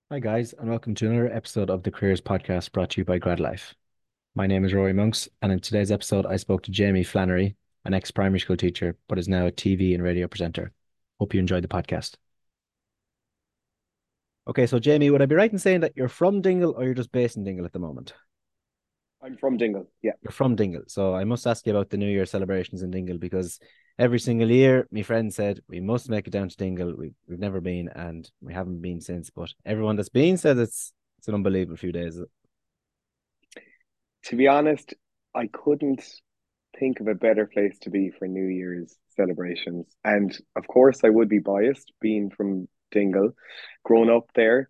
Hi, guys, and welcome to another episode of the Careers Podcast brought to you by GradLife. My name is Rory Monks, and in today's episode, I spoke to Jamie Flannery, an ex primary school teacher, but is now a TV and radio presenter. Hope you enjoyed the podcast. Okay, so Jamie, would I be right in saying that you're from Dingle or you're just based in Dingle at the moment? I'm from Dingle. Yeah, You're from Dingle, so I must ask you about the New Year celebrations in Dingle because every single year, my friend said we must make it down to Dingle. We've never been, and we haven't been since. But everyone that's been said it's an unbelievable few days. to be honest, I couldn't think of a better place to be for New Year's celebrations. And of course, I would be biased being from Dingle, grown up there.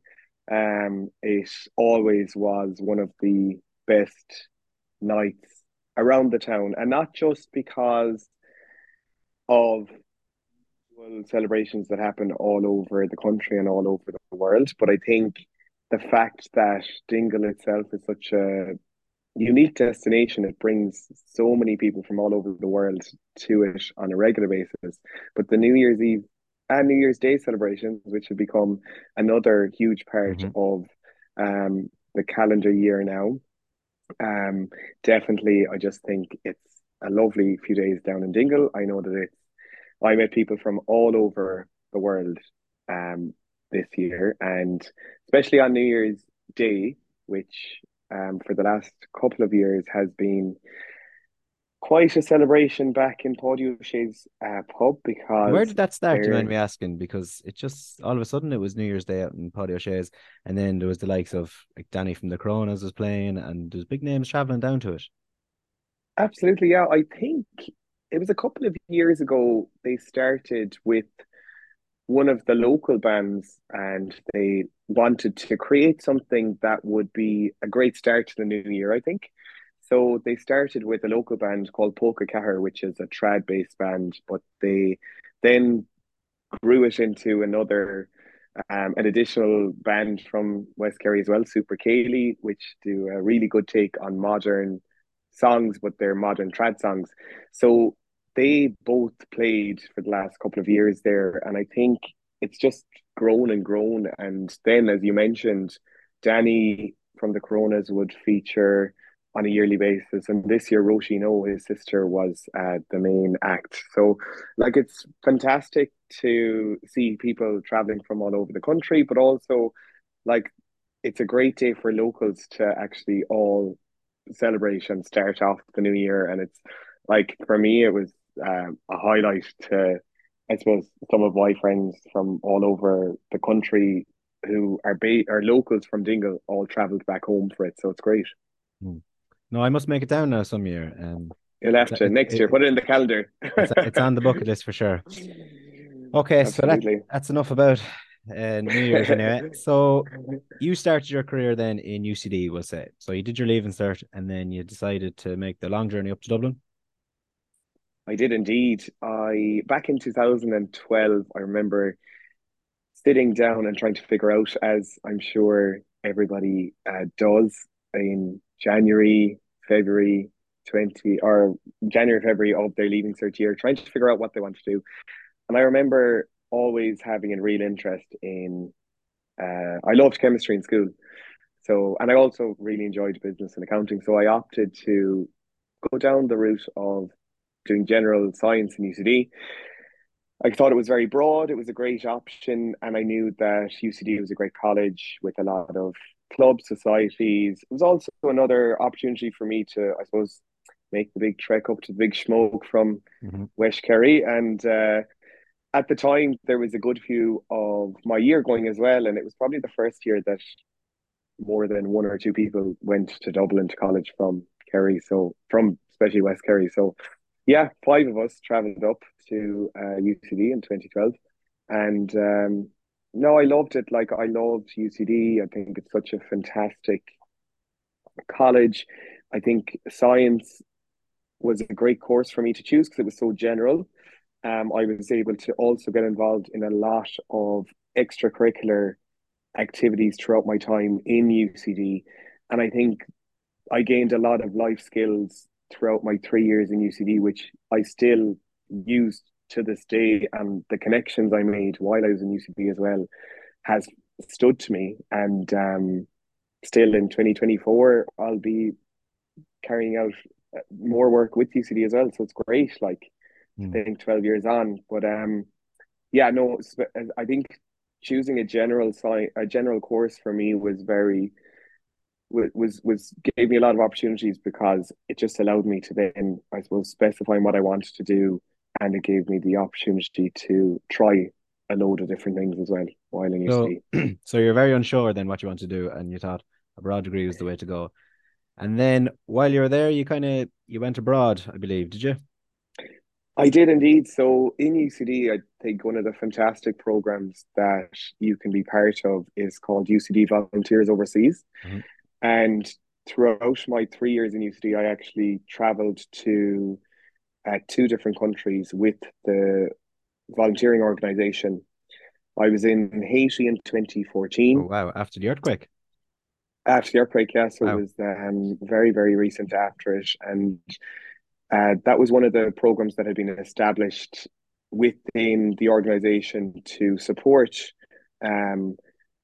It always was one of the best nights around the town, and not just because of celebrations that happen all over the country and all over the world, but I think the fact that Dingle itself is such a unique destination. It brings so many people from all over the world to it on a regular basis. But the New Year's Eve and New Year's Day celebrations, which have become another huge part Mhm. of the calendar year now, definitely, I just think it's a lovely few days down in Dingle. I know that I met people from all over the world um, this year, and especially on New Year's Day, which for the last couple of years has been quite a celebration back in Paddy O'Shea's pub Where because did that start, do you mind there me asking? Because it just all of a sudden it was New Year's Day out in Paddy O'Shea's, and then there was the likes of like Danny from the Coronas was playing, and there's big names traveling down to it. absolutely, yeah, I think it was a couple of years ago they started with one of the local bands and they wanted to create something that would be a great start to the new year, I think. So they started with a local band called Polka Cahir, which is a trad based band, but they then grew it into an additional band from West Kerry as well, Super Kaylee, which do a really good take on modern songs, but they're modern trad songs. So they both played for the last couple of years there, and I think it's just grown and grown. And then, as you mentioned, Danny from the Coronas would feature on a yearly basis, and this year Roisin O, his sister, was the main act. So, like, it's fantastic to see people traveling from all over the country, but also like it's a great day for locals to actually all celebrate and start off the new year. And it's like for me, it was a highlight to, I suppose, some of my friends from all over the country who are locals from Dingle all travelled back home for it. So it's great. Hmm. No, I must make it down now some year. You'll have to next year put it in the calendar. It's on the bucket list for sure. Okay, so Absolutely. that's enough about New Year's anyway. So you started your career then in UCD, we'll say. So you did your leaving cert, and then you decided to make the long journey up to Dublin. I did indeed. I back in 2012, I remember sitting down and trying to figure out, as I'm sure everybody does, in January, February 20 or January, February of their leaving cert year, trying to figure out what they want to do. And I remember always having a real interest in. I loved chemistry in school, so and I also really enjoyed business and accounting. So I opted to go down the route of doing general science in UCD. I thought it was very broad. It was a great option, and I knew that UCD was a great college with a lot of club societies. It was also another opportunity for me to, I suppose, make the big trek up to the big smoke from Mhm. West Kerry. And at the time, there was a good few of my year going as well, and it was probably the first year that more than one or two people went to Dublin to college from Kerry, so from especially West Kerry. So yeah, five of us travelled up to UCD in 2012, and no, I loved it. Like I loved UCD. I think it's such a fantastic college. I think science was a great course for me to choose because it was so general. I was able to also get involved in a lot of extracurricular activities throughout my time in UCD. And I think I gained a lot of life skills throughout my 3 years in UCD, which I still use to this day. And the connections I made while I was in UCD as well has stood to me. And still in 2024, I'll be carrying out more work with UCD as well. So it's great, like to Mm. think 12 years on. But yeah, no, I think choosing a general course for me was very was gave me a lot of opportunities because it just allowed me to then, I suppose, specify what I wanted to do, and it gave me the opportunity to try a load of different things as well while in So, UCD. so you're very unsure then what you want to do, and you thought a broad degree was the way to go. And then while you were there, you went abroad, I believe, did you? I did indeed. So in UCD, I think one of the fantastic programs that you can be part of is called UCD Volunteers Overseas. Mhm. And throughout my 3 years in UCD, I actually traveled to two different countries with the volunteering organization. I was in Haiti in Oh 2014 wow! After the earthquake. after the earthquake. Yeah, so it Wow. was very, very recent after it. And that was one of the programs that had been established within the organization um,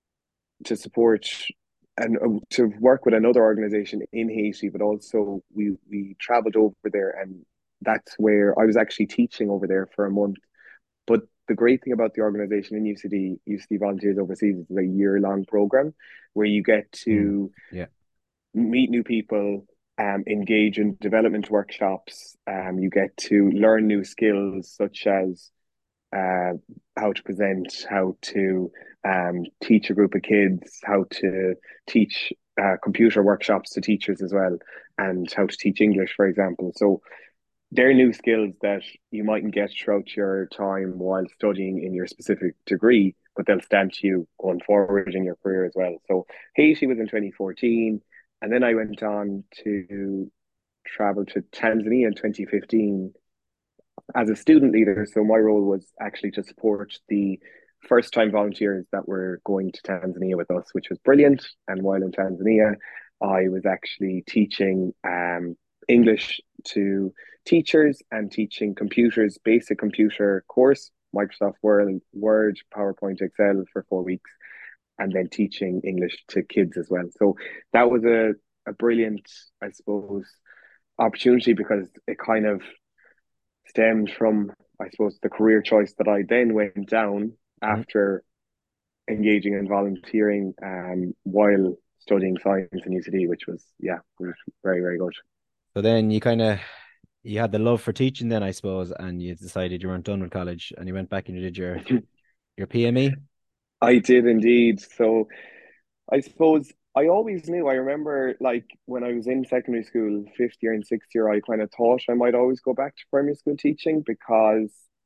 to support and to work with another organization in Haiti, but also we traveled over there, and that's where I was actually teaching over there for a month. But the great thing about the organization in UCD Volunteers Overseas, is a year-long program where you get Mm. to Yeah. meet new people, engage in development workshops. You get to learn new skills such as uh, how to present, how to teach a group of kids, how to teach computer workshops to teachers as well, and how to teach English, for example. So they're new skills that you mightn't get throughout your time while studying in your specific degree, but they'll stand to you going forward in your career as well. So Haiti was in 2014, and then I went on to travel to Tanzania in 2015 as a student leader. So my role was actually to support the first time volunteers that were going to Tanzania with us, which was brilliant. And while in Tanzania, I was actually teaching English to teachers and teaching computers, basic computer course, Microsoft Word, PowerPoint, Excel for 4 weeks, and then teaching English to kids as well. So that was a brilliant, I suppose, opportunity because it kind of stemmed from, I suppose, the career choice that I then went down Mhm. after engaging in volunteering while studying science in UCD, which was, yeah, was very, very good. So then you had the love for teaching then, I suppose, and you decided you weren't done with college, and you went back and you did your PME. I did indeed. So I suppose I always knew. I remember, like, when I was in secondary school, fifth year and sixth year, I kind of thought I might always go back to primary school teaching because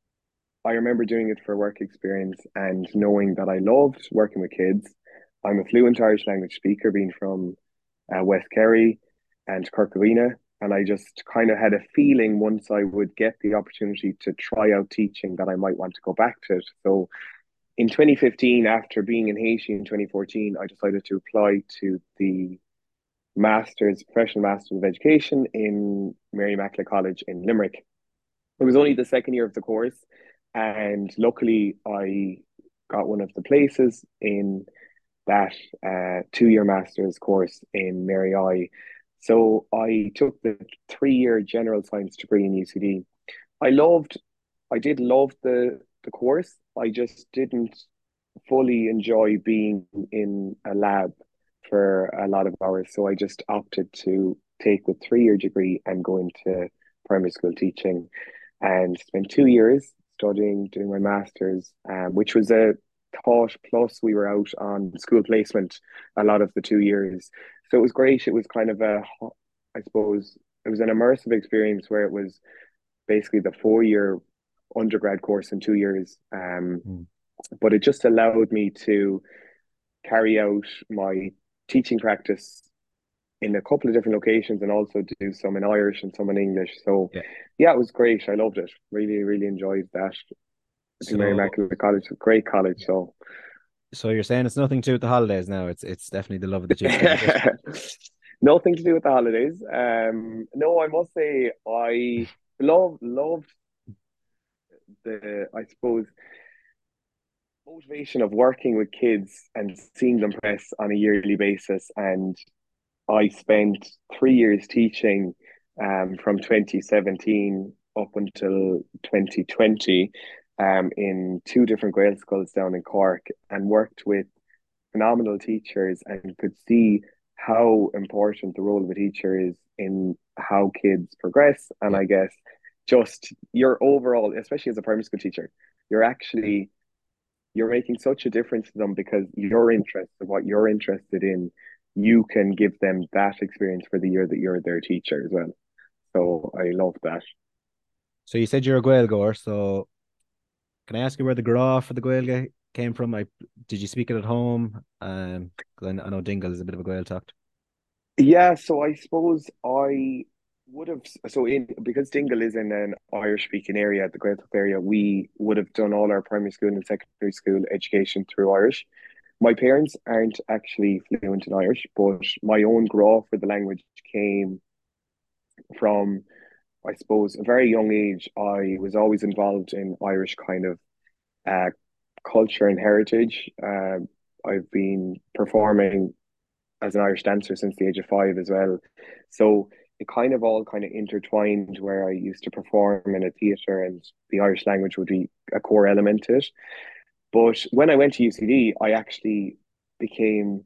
I remember doing it for work experience and knowing that I loved working with kids. I'm a fluent Irish language speaker, being from West Kerry and Kirkcaldy, and I just kind of had a feeling once I would get the opportunity to try out teaching that I might want to go back to it. So in 2015, after being in Haiti in 2014, I decided to apply to the professional Masters of Education in Mary Immaculate College in Limerick. It was only the second year of the course, and luckily I got one of the places in that 2 year master's course in Mary I. So I took the 3 year general science degree in UCD. I loved, I did love the course. I just didn't fully enjoy being in a lab for a lot of hours. So I just opted to take the 3 year degree and go into primary school teaching and spent 2 years studying, doing my master's, which was a thought plus we were out on school placement a lot of the 2 years. So it was great. It was kind of I suppose, it was an immersive experience where it was basically the 4 year undergrad course in 2 years. Mm. But it just allowed me to carry out my teaching practice in a couple of different locations and also do some in Irish and some in English. So, Yeah. yeah, it was great. I loved it. Really, really enjoyed that. I think Mary So Immaculate College is a great college. yeah. So, So you're saying it's nothing to do with the holidays now. It's definitely the love of the teaching, is it? nothing to do with the holidays. No, I must say I Mm. loved I suppose, motivation of working with kids and seeing them progress on a yearly basis. And I spent 3 years teaching from 2017 up until 2020 in two different Gael schools down in Cork and worked with phenomenal teachers and could see how important the role of a teacher is in how kids progress. And Yeah. I guess just your overall, especially as a primary school teacher, you're actually you're making such a difference to them because your interest of what you're interested in, you can give them that experience for the year that you're their teacher as well. So I love that. So you said you're a Gael goer, so can I ask you where the gra for the Gaeilge came from? Did you speak it at home? 'Cause I know Dingle is a bit of a Gael talk. Yeah, so I suppose I would have so in because Dingle is in an Irish speaking area, the Gaeltacht area, we would have done all our primary school and secondary school education through Irish. My parents aren't actually fluent in Irish, but my own grow for the language came from, I suppose, a very young age. I was always involved in Irish kind of uh, culture and heritage. I've been performing as an Irish dancer since the age of 5 as well. So it kind of all kind of intertwined where I used to perform in a theatre and the Irish language would be a core element to it. But when I went to UCD, I actually became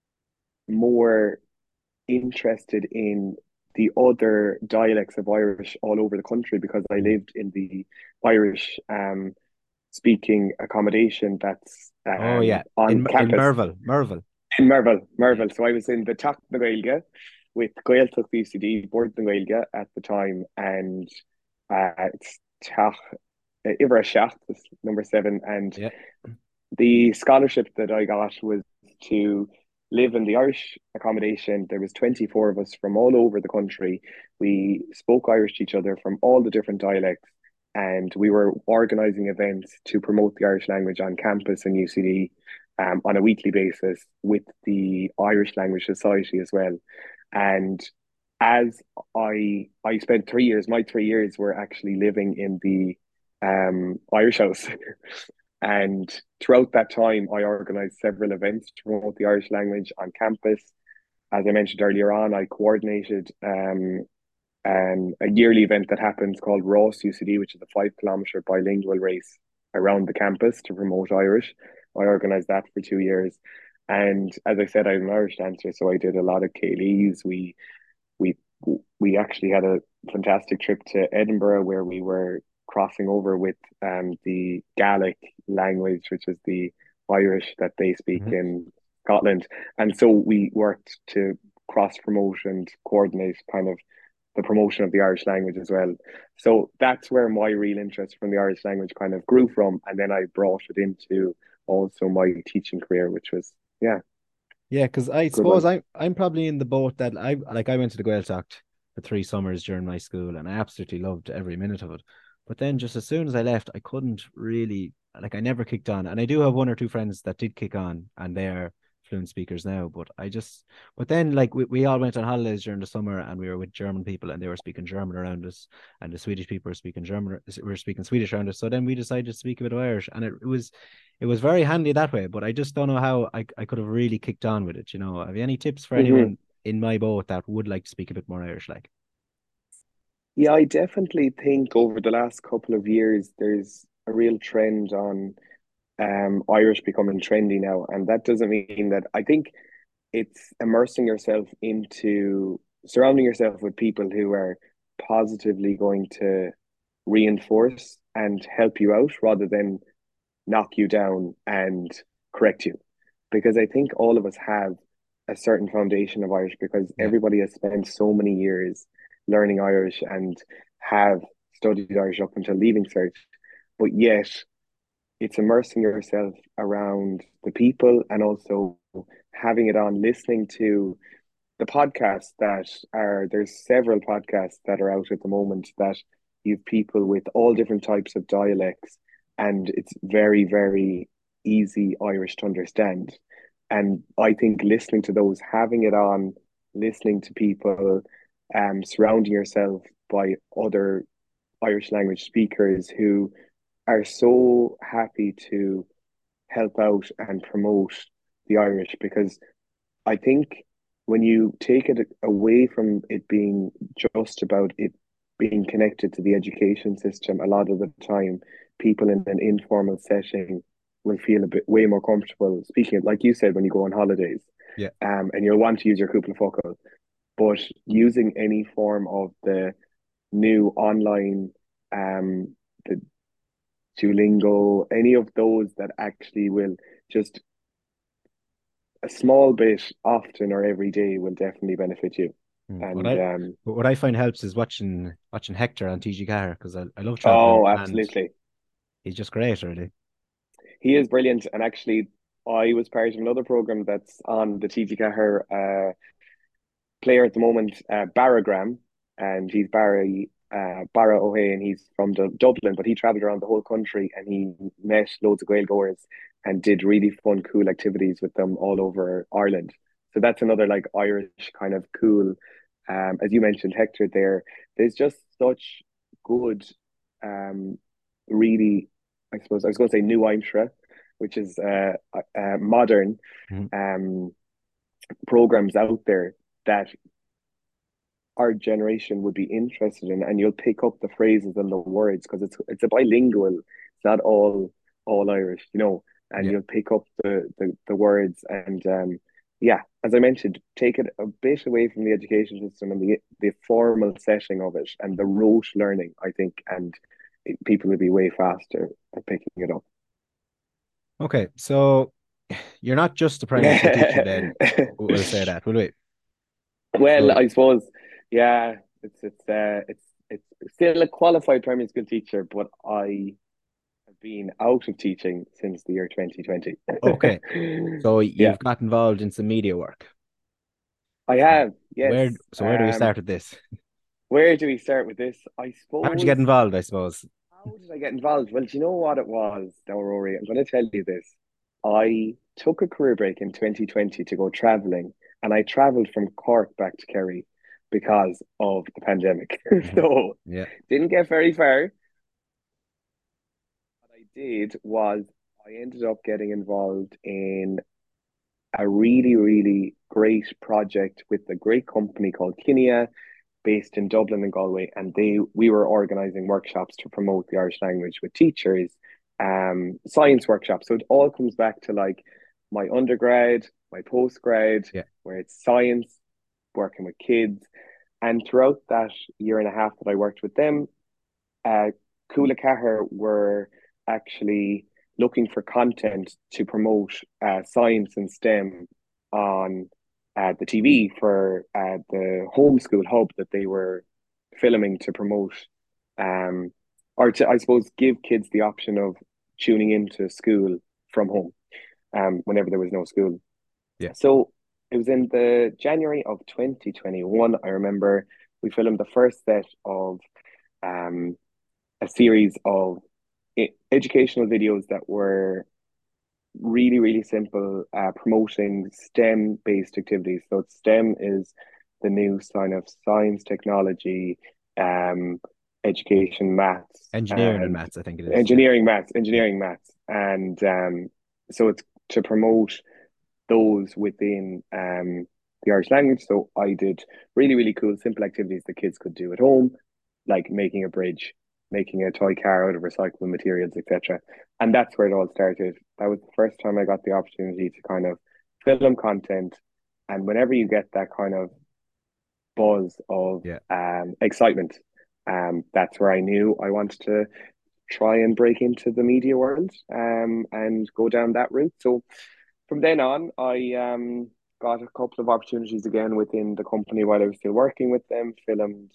more interested in the other dialects of Irish all over the country because I Mm. lived in the Irish speaking accommodation that's Oh yeah, on in campus Merville. in Merville, Yeah. Merville. So I was in the Teach na Gaeilge with Gaeltacht UCD, Board na Gaeilge at the time, and it's Teach Ivra Shacht, number 7, and Yeah. the scholarship that I got was to live in the Irish accommodation. There was 24 of us from all over the country. We spoke Irish to each other from all the different dialects, and we were organising events to promote the Irish language on campus in UCD on a weekly basis with the Irish Language Society as well. And as I spent 3 years, my 3 years were actually living in the Irish House. And throughout that time, I organised several events to promote the Irish language on campus. As I mentioned earlier on, I coordinated a yearly event that happens called Ross UCD, which is a 5 kilometre bilingual race around the campus to promote Irish. I organised that for 2 years. And as I said, I'm an Irish dancer, so I did a lot of Céilís. We we actually had a fantastic trip to Edinburgh where we were crossing over with the Gaelic language, which is the Irish that they speak Mhm. in Scotland. And so we worked to cross promote and coordinate kind of the promotion of the Irish language as well. So that's where my real interest from the Irish language kind of grew from. And then I brought it into also my teaching career, which was, yeah, Yeah, because I good suppose one. I'm probably in the boat that I went to the Gaeltacht for 3 summers during my school and I absolutely loved every minute of it. But then just as soon as I left, I couldn't really I never kicked on. And I do have one or two friends that did kick on and they're fluent speakers now. But then we all went on holidays during the summer and we were with German people and they were speaking German around us and the Swedish people were speaking German, we were speaking Swedish around us. So then we decided to speak a bit of Irish and it was very handy that way, but I just don't know how I could have really kicked on with it. Have you any tips for Mm-hmm. anyone in my boat that would like to speak a bit more Irish like? Yeah, I definitely think over the last couple of years, there's a real trend on Irish becoming trendy now. And that doesn't mean that I think it's immersing yourself into surrounding yourself with people who are positively going to reinforce and help you out rather than knock you down and correct you. Because I think all of us have a certain foundation of Irish because Yeah. everybody has spent so many years learning Irish and have studied Irish up until leaving cert. But yet it's immersing yourself around the people and also having it on, listening to the podcasts that are, there's several podcasts that are out at the moment that you've people with all different types of dialects and it's very, very easy Irish to understand. And I think listening to those, having it on, listening to people, surrounding yourself by other Irish language speakers who are so happy to help out and promote the Irish, because I think when you take it away from it being just about it being connected to the education system, a lot of the time people in an informal setting will feel a bit way more comfortable speaking, like you said, when you go on holidays, Yeah. and you'll want to use your cúpla focal, but using any form of the new online, the Duolingo, any of those that actually will just a small bit often or every day will definitely benefit you. Mm. And What I find helps is watching Hector on TG Car because I love traveling oh, and absolutely. he's just great, really. He is brilliant. And actually, I was part of another program that's on the TG Cahir player at the moment, Barragram, and he's Barra O'Hay, and he's from Dublin, but he travelled around the whole country and he met loads of Gael goers and did really fun, cool activities with them all over Ireland. So that's another like Irish kind of cool. As you mentioned, Hector, there's just such good, um, really, I suppose I was going to say new Aimsra, which is modern Mhm. um, programs out there that our generation would be interested in, and you'll pick up the phrases and the words because it's a bilingual. It's not all Irish, and Yeah. you'll pick up the words and yeah, as I mentioned, take it a bit away from the education system and the formal setting of it and the rote learning, I think, and people will be way faster at picking it up. Okay, so you're not just a primary school teacher then. We'll say that, will we? Well, So I suppose, yeah, it's still a qualified primary school teacher, but I have been out of teaching since the year 2020. okay, so Yeah, you've got involved in some media work. I So have. Yes. where do we start with this? Where do we start with this? I How did you get suppose. involved, I suppose? How did I get involved? Well, do you know what it was, now, Rory? I'm going to tell you this. I took a career break in 2020 to go traveling, and I traveled from Cork back to Kerry because of the pandemic. Mhm. So Yeah. didn't get very far. What I did was I ended up getting involved in a really, really great project with a great company called Kinia, based in Dublin and Galway, and we were organising workshops to promote the Irish language with teachers, science workshops. So it all comes back to like my undergrad, my postgrad, Yeah. where it's science, working with kids, and throughout that year and a half that I worked with them, uh, Cúla Cahir were actually looking for content to promote science and STEM on the TV for the homeschool hub that they were filming to promote, um, or to, I suppose, give kids the option of tuning into school from home whenever there was no school. Yeah. So it was in the January of 2021. I remember we filmed the first set of um, a series of educational videos that were really, really simple, promoting STEM based activities. So STEM is the new sign of science, technology, um, education, maths, Engineering and and maths, I think it is. Yeah. engineering, maths. And so it's to promote those within the Irish language. So I did really, really cool, simple activities the kids could do at home, like making a bridge, making a toy car out of recyclable materials, etc. And that's where it all started. That was the first time I got the opportunity to kind of film content. And whenever you get that kind of buzz of Yeah. excitement, that's where I knew I wanted to try and break into the media world and go down that route. So from then on, I got a couple of opportunities again within the company while I was still working with them, filmed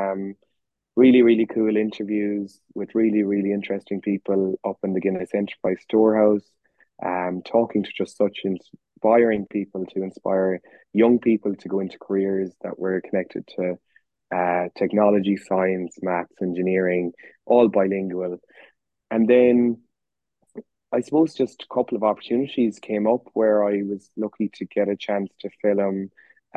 really, really cool interviews with really, really interesting people up in the Guinness Enterprise Storehouse, talking to just such inspiring people to inspire young people to go into careers that were connected to technology, science, maths, engineering, all bilingual. And then I suppose just a couple of opportunities came up where I was lucky to get a chance to film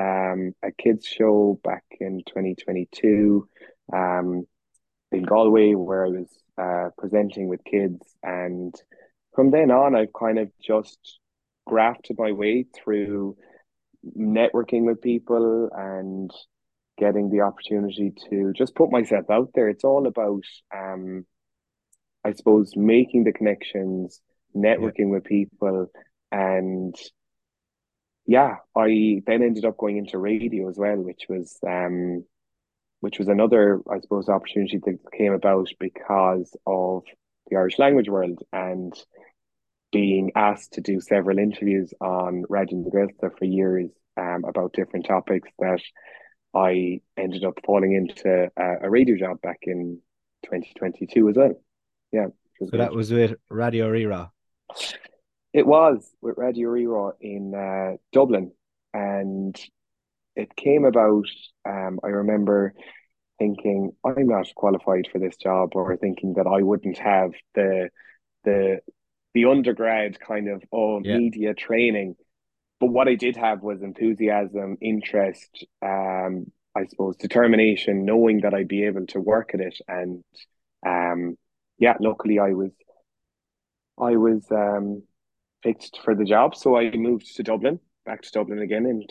a kids show back in 2022 um, in Galway, where I was presenting with kids and from then on, I've kind of just grafted my way through networking with people and getting the opportunity to just put myself out there. It's all about, I suppose, making the connections, Yeah. networking with people, and yeah, I then ended up going into radio as well, which was another, I suppose, opportunity that came about because of the Irish language world and being asked to do several interviews on Radio na Gaelta for years about different topics that I ended up falling into a radio job back in 2022 as well. Yeah, which was So that great. was with Radio Rira. It was with Radio Rera in Dublin, and it came about. I remember thinking I'm not qualified for this job, or thinking that I wouldn't have the the undergrad kind of Yeah. media training. But what I did have was enthusiasm, interest, I suppose determination, knowing that I'd be able to work at it. And um, yeah, luckily I was picked for the job, so I moved to Dublin, back to Dublin again in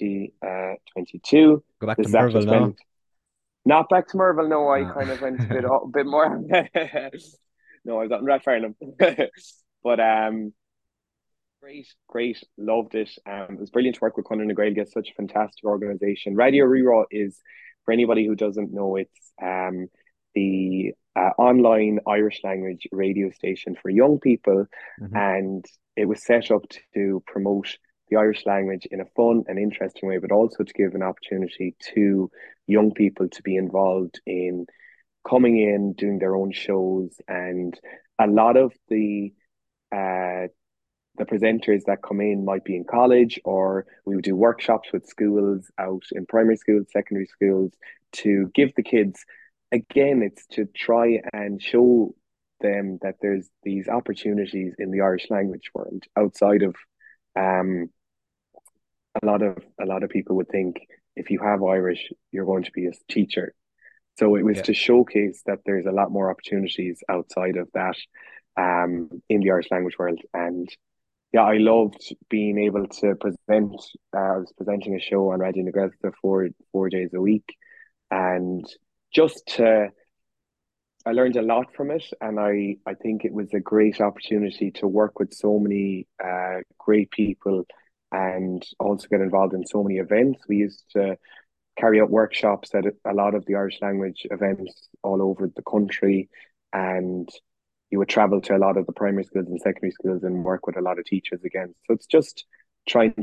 2022. Go back to This is after Merville now. spending not back to Merville. No, I Uh, kind of went a bit more. No, I was out in Rathfarnham, but great, great, loved it. It was brilliant to work with Conor na Gaeilge, such a fantastic organisation. Radio Reraw is, for anybody who doesn't know, it's the online Irish language radio station for young people, mhm. and it was set up to promote the Irish language in a fun and interesting way, but also to give an opportunity to young people to be involved in coming in, doing their own shows, and a lot of uh, the presenters that come in might be in college, or we would do workshops with schools out in primary schools, secondary schools, to give the kids, again, it's to try and show them that there's these opportunities in the Irish language world outside of um a lot of people would think if you have Irish, you're going to be a teacher. So it was Yeah. to showcase that there's a lot more opportunities outside of that in the Irish language world. And yeah, I loved being able to present. I was presenting a show on Radio na Gaelta four days a week, and just I learned a lot from it, and I think it was a great opportunity to work with so many great people, and also get involved in so many events. We used to carry out workshops at a lot of the Irish language events all over the country, and you would travel to a lot of the primary schools and secondary schools and work with a lot of teachers again. So it's just trying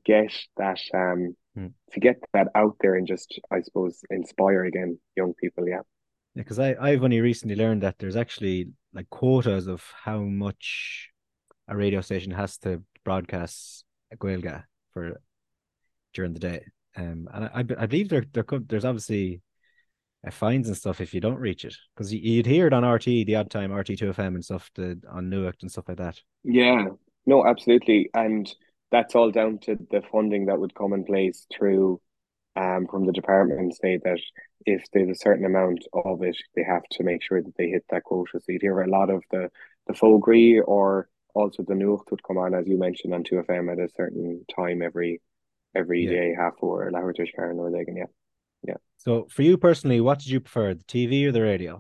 Mm. to get that out there and just, I suppose, inspire again young people. Yeah. Yeah, because I've only recently learned that there's actually like quotas of how much a radio station has to broadcast a Gaeilge for during the day. And I believe there's obviously fines and stuff if you don't reach it, because you'd hear it on RT the odd time, RT2 FM and stuff, on Newark and stuff like that. Yeah, no, absolutely. And that's all down to the funding that would come in place through from the department, say that if there's a certain amount of it, they have to make sure that they hit that quota. So you'd hear a lot of the Fogri, or also the Nucht would come on, as you mentioned, on 2FM at a certain time every Yeah. day, half hour, Lahore Karen or Legan, yeah. Yeah. So for you personally, what did you prefer, the TV or the radio?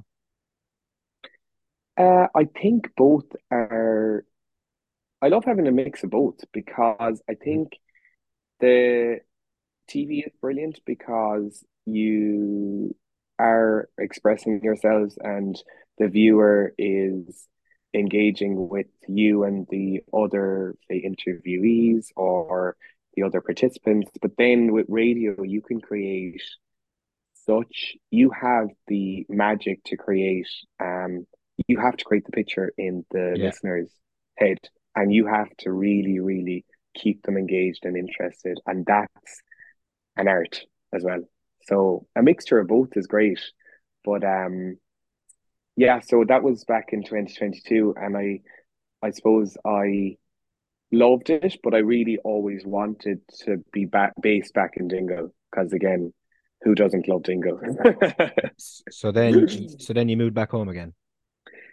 I think both are I love having a mix of both, because I Mhm. think the TV is brilliant because you are expressing yourselves, and the viewer is engaging with you and the other, say, interviewees or the other participants. But then with radio, you can create you have the magic to create, you have to create the picture in the Yeah. listener's head, and you have to really, really keep them engaged and interested. And that's an art as well. So a mixture of both is great. But yeah, so that was back in 2022, and I suppose I loved it, but I really always wanted to be based back in Dingle, because again, who doesn't love Dingle? So then you moved back home again.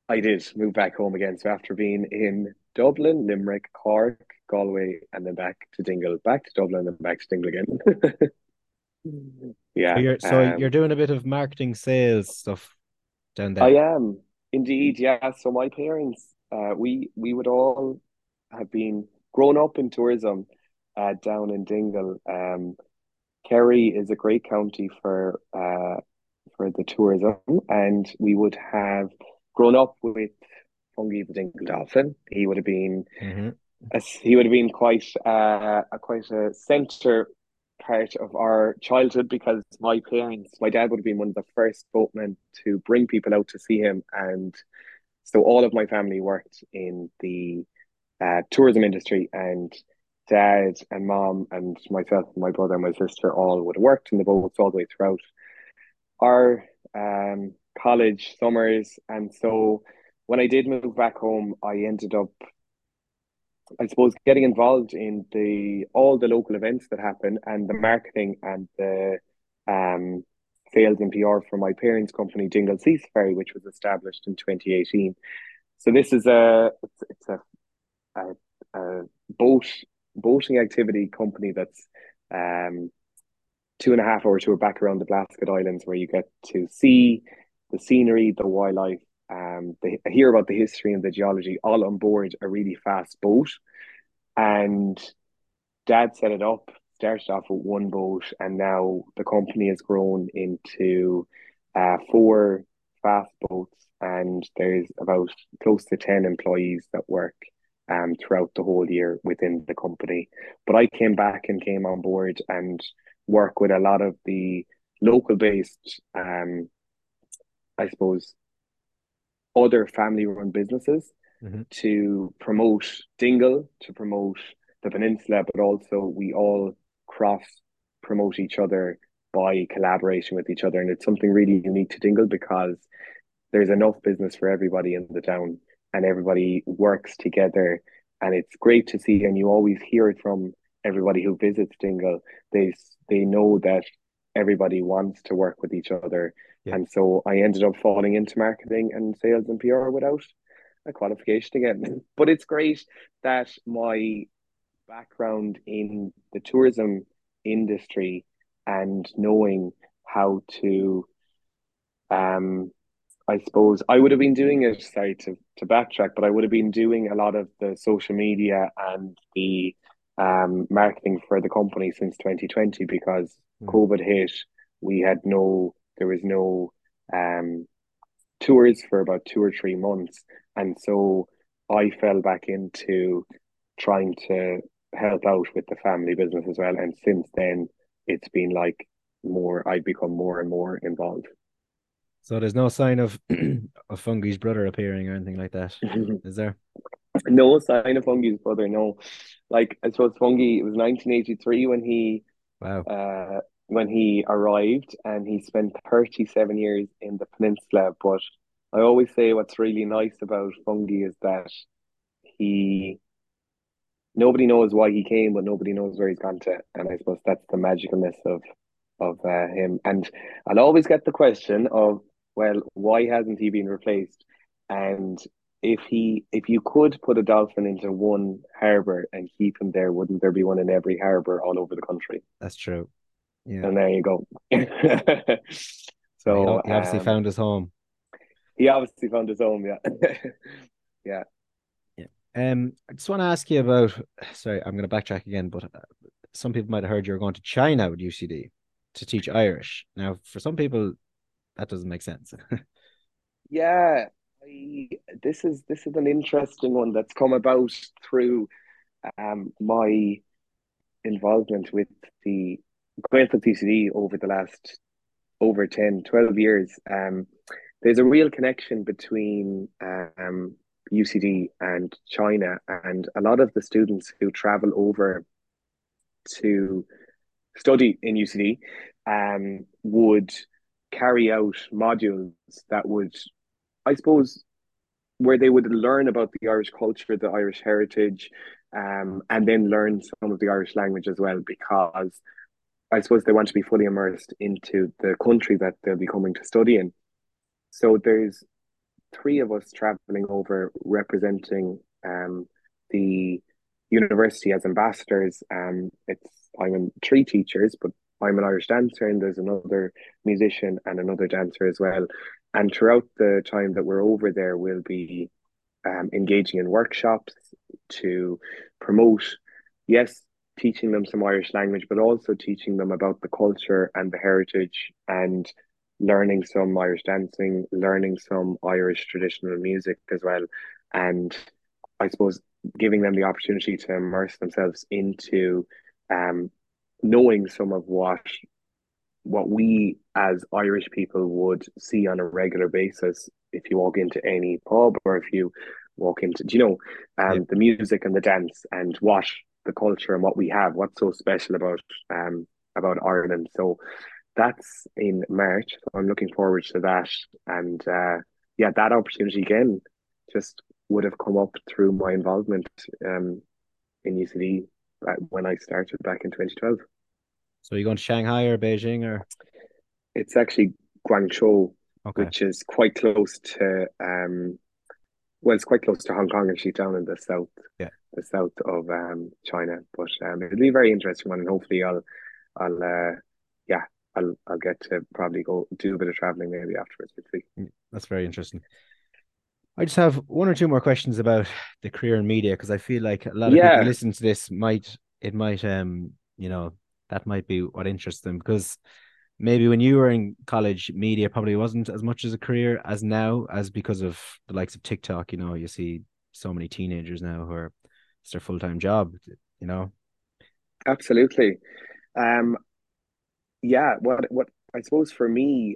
I did move back home again. So after being in Dublin, Limerick, Cork, Galway, and then back to Dublin, and back to Dingle again. So Yeah, you're doing a bit of marketing sales stuff down I there. am indeed. Yeah. So my parents, we would all have been grown up in tourism, down in Dingle. Kerry is a great county for the tourism, and we would have grown up with Fungi the Dingle Dolphin. Hmm. He would have been quite a center part of our childhood because my dad would have been one of the first boatmen to bring people out to see him, and so all of my family worked in the tourism industry, and dad and mom and myself and my brother and my sister all would have worked in the boats all the way throughout our college summers. And so when I did move back home, I ended up, I suppose, getting involved in the all the local events that happen and the marketing and the um, sales and PR for my parents' company, Dingle Sea Safari, which was established in 2018. So this is a, a boat boating activity company that's um, 2.5 hour tour back around the Blasket Islands, where you get to see the scenery, the wildlife, hear about the history and the geology, all on board a really fast boat. And Dad set it up, started off with one boat, and now the company has grown into four fast boats, and there's about close to 10 employees that work throughout the whole year within the company. But I came back and came on board and work with a lot of the local based, I suppose, other family run businesses Hmm. to promote Dingle, to promote the peninsula, but also we all cross promote each other by collaboration with each other. And it's something really unique to Dingle because there's enough business for everybody in the town and everybody works together. And it's great to see. And you always hear it from everybody who visits Dingle. They know that everybody wants to work with each other. Yeah. And so I ended up falling into marketing and sales and PR without a qualification again. But it's great that my background in the tourism industry and knowing how to um I suppose I would have been doing it, sorry to backtrack, but I would have been doing a lot of the social media and the marketing for the company since 2020 because Mm. COVID hit. There was no um, tours for about 2 or 3 months. And so I fell back into trying to help out with the family business as well. And since then, it's been like I've become more and more involved. So there's no sign of of Fungi's brother appearing or anything like that, is there? No sign of Fungi's brother, no. Like I suppose Fungi, it was 1983 Wow. when he arrived, and he spent 37 years in the peninsula. But I always say what's really nice about Fungi is that he nobody knows why he came, but nobody knows where he's gone to. And I suppose that's the magicalness of him. And I'll always get the question of, well, why hasn't he been replaced? And if you could put a dolphin into one harbour and keep him there, wouldn't there be one in every harbour all over the country? That's true. Yeah. And there you go. He, So he obviously found his home. he obviously found his home, yeah. Yeah. Yeah. I just want to ask you about, sorry, I'm going to backtrack again, but some people might have heard you were going to China with UCD to teach Irish. Now, for some people, that doesn't make sense. Yeah. This is an interesting one that's come about through my involvement with the Gaeltacht UCD over the last over 10, 12 years. There's a real connection between UCD and China, and a lot of the students who travel over to study in UCD would carry out modules that would, I suppose, where they would learn about the Irish culture, the Irish heritage, and then learn some of the Irish language as well, because I suppose they want to be fully immersed into the country that they'll be coming to study in. So there's three of us traveling over representing the university as ambassadors. I'm in three teachers, but I'm an Irish dancer, and there's another musician and another dancer as well. And throughout the time that we're over there, we'll be engaging in workshops to promote, yes, teaching them some Irish language, but also teaching them about the culture and the heritage, and learning some Irish dancing, learning some Irish traditional music as well. And I suppose giving them the opportunity to immerse themselves into um, knowing some of what we as Irish people would see on a regular basis if you walk into any pub, or if you walk into, Yeah. the music and the dance, and what the culture and what we have, what's so special about Ireland. So that's in March. So I'm looking forward to that. And yeah, that opportunity again just would have come up through my involvement in UCD when I started back in 2012. So you're going to Shanghai or Beijing or It's actually Guangzhou, okay. which is quite close to well, it's quite close to Hong Kong, actually, down in Yeah. the south of China. But it'll be a very interesting one, and hopefully I'll yeah, I'll get to probably go do a bit of traveling maybe afterwards. We'll see. That's very interesting. I just have one or two more questions about the career in media because I feel like a lot of people Yeah, listening to this might that might be what interests them because maybe when you were in college, media probably wasn't as much as a career as now, as because of the likes of TikTok, you see so many teenagers now who are it's their full-time job, you know. absolutely. Um, yeah, what I suppose for me,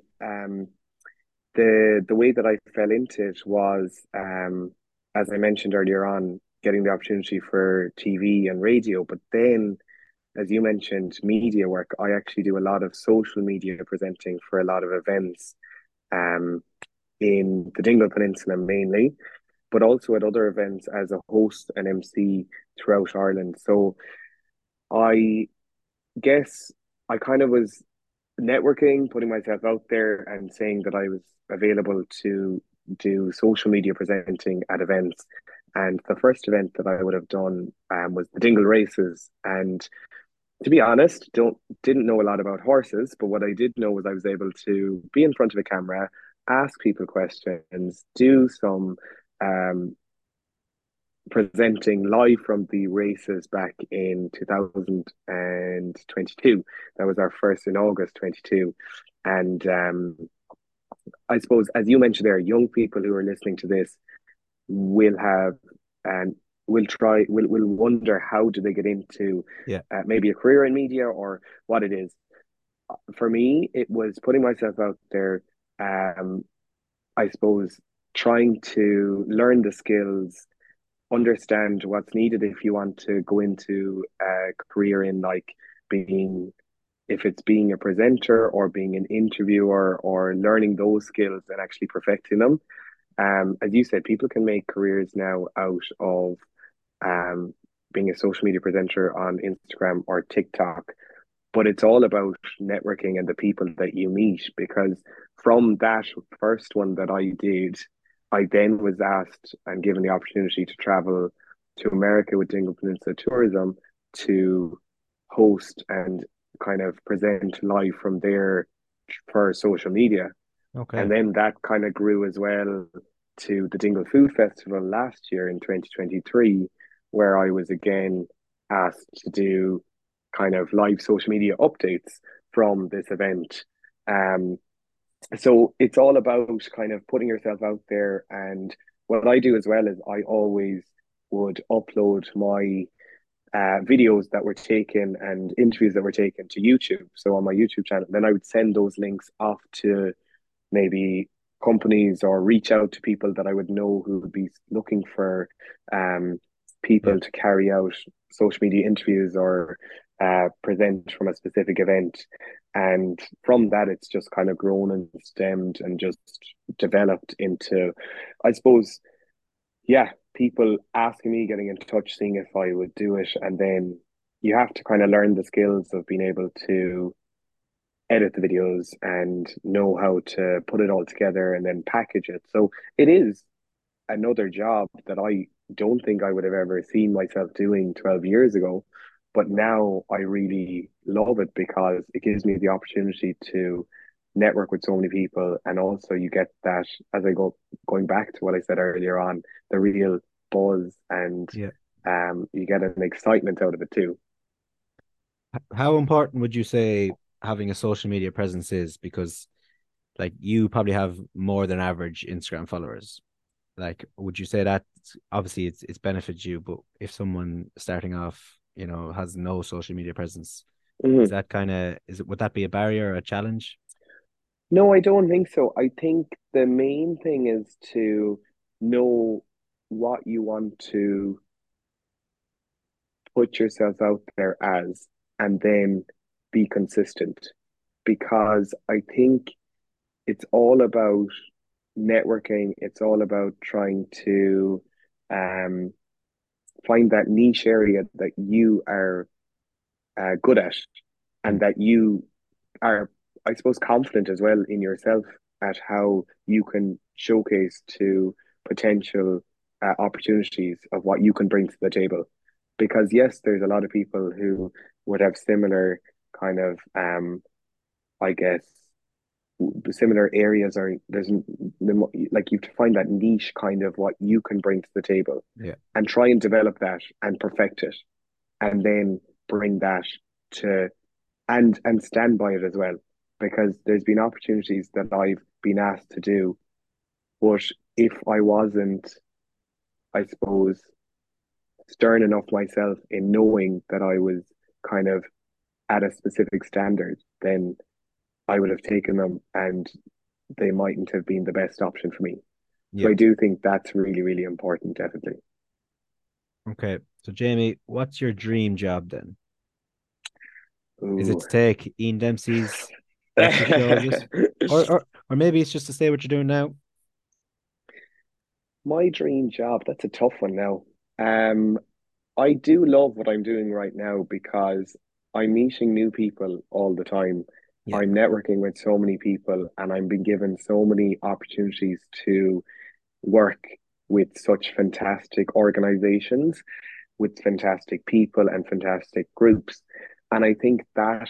the way that I fell into it was, as I mentioned earlier on, getting the opportunity for TV and radio. But then, as you mentioned, media work, I actually do a lot of social media presenting for a lot of events um, in the Dingle Peninsula mainly, but also at other events as a host and MC throughout Ireland. So I guess I kind of was networking, putting myself out there and saying that I was available to do social media presenting at events. And the first event that I would have done was the Dingle Races. And to be honest, don't didn't know a lot about horses, but what I did know was I was able to be in front of a camera, ask people questions, do some um, presenting live from the races back in 2022. That was our first in August 22. And I suppose, as you mentioned there, young people who are listening to this will have and will wonder how do they get into Yeah. maybe a career in media or what it is. For me, it was putting myself out there. Um, I suppose trying to learn the skills, understand what's needed if you want to go into a career in like being if it's being a presenter or being an interviewer or learning those skills and actually perfecting them. As you said, people can make careers now out of um, being a social media presenter on Instagram or TikTok, but it's all about networking and the people that you meet. Because from that first one that I did, I then was asked and given the opportunity to travel to America with Dingle Peninsula Tourism to host and kind of present live from there for social media. Okay. And then that kind of grew as well to the Dingle Food Festival last year in 2023, where I was again asked to do kind of live social media updates from this event. Um, so it's all about kind of putting yourself out there. And what I do as well is I always would upload my videos that were taken and interviews that were taken to YouTube. So on my YouTube channel, then I would send those links off to maybe companies or reach out to people that I would know who would be looking for Yeah. people to carry out social media interviews or present from a specific event. And from that, it's just kind of grown and stemmed and just developed into, I suppose, yeah, people asking me, getting in touch, seeing if I would do it. And then you have to kind of learn the skills of being able to edit the videos and know how to put it all together and then package it. So it is another job that I don't think I would have ever seen myself doing 12 years ago. But now I really love it because it gives me the opportunity to network with so many people. And also you get that, as I go going back to what I said earlier on, the real buzz, and Yeah. you get an excitement out of it too. How important would you say having a social media presence is? Because like you probably have more than average Instagram followers. Like, would you say that obviously it's benefits you, but if someone starting off, has no social media presence, is Mhm. that kind of is it would that be a barrier or a challenge? No, I don't think so. I think the main thing is to know what you want to put yourself out there as, and then be consistent. Because I think it's all about networking, it's all about trying to um, find that niche area that you are good at, and Mm. that you are, I suppose, confident as well in yourself at how you can showcase to potential opportunities of what you can bring to the table. Because yes, there's a lot of people who would have similar kind of, I guess, similar areas, or like you have to find that niche kind of what you can bring to the table, Yeah. and try and develop that and perfect it, and then bring that to, and stand by it as well, because there's been opportunities that I've been asked to do, but if I wasn't, I suppose, stern enough myself in knowing that I was kind of at a specific standard, then I would have taken them, and they mightn't have been the best option for me. So Yeah. I do think that's really, really important, definitely. Okay. So Jamie, what's your dream job then? Is it Ooh. to take Ian Dempsey's breakfast show, is it? Or maybe it's just to stay what you're doing now? My dream job, that's a tough one now. Um, I do love what I'm doing right now because I'm meeting new people all the time. Yeah. I'm networking with so many people, and I'm being given so many opportunities to work with such fantastic organizations, with fantastic people and fantastic groups. And I think that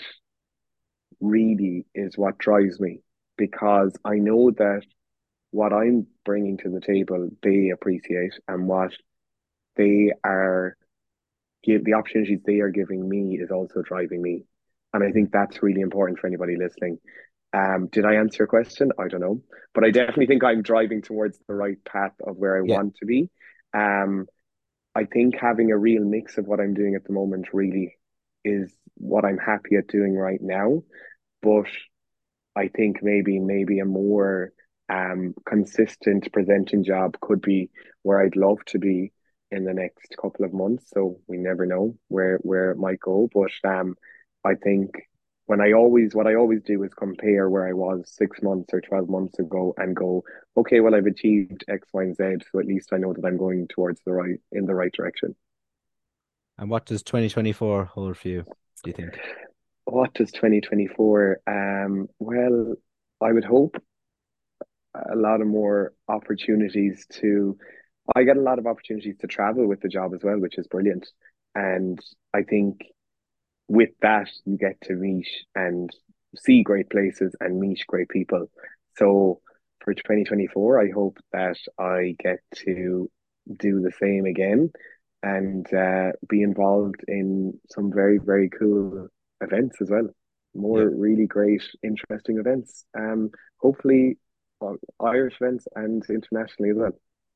really is what drives me, because I know that what I'm bringing to the table, they appreciate, and what they are give the opportunities they are giving me is also driving me. And I Mm. think that's really important for anybody listening. Did I answer your question? I don't know, but I definitely think I'm driving towards the right path of where I Yeah. want to be. Um, I think having a real mix of what I'm doing at the moment really is what I'm happy at doing right now. But I think maybe a more consistent presenting job could be where I'd love to be in the next couple of months. So we never know where it might go. But I think what I always do is compare where I was 6 months or 12 months ago and go, okay, well I've achieved X, Y, and Z, so at least I know that I'm going towards the right direction. And what does 2024 hold for you, do you think? What does 2024? Well, I would hope a lot of more opportunities to I get a lot of opportunities to travel with the job as well, which is brilliant. And I think with that you get to meet and see great places and meet great people. So for 2024, I hope that I get to do the same again, and be involved in some very, very cool events as well. Yeah. More really great, interesting events. Hopefully, Irish events and internationally as well.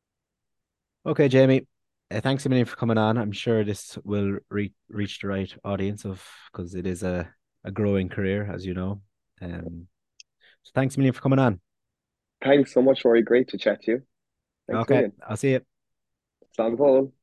Okay, Jamie. Thanks a million for coming on. I'm sure this will reach the right audience of because it is a growing career, as you know. So thanks a million for coming on. Thanks so much, Rory. Great to chat to you. Thanks a Okay, million. I'll see you. Slán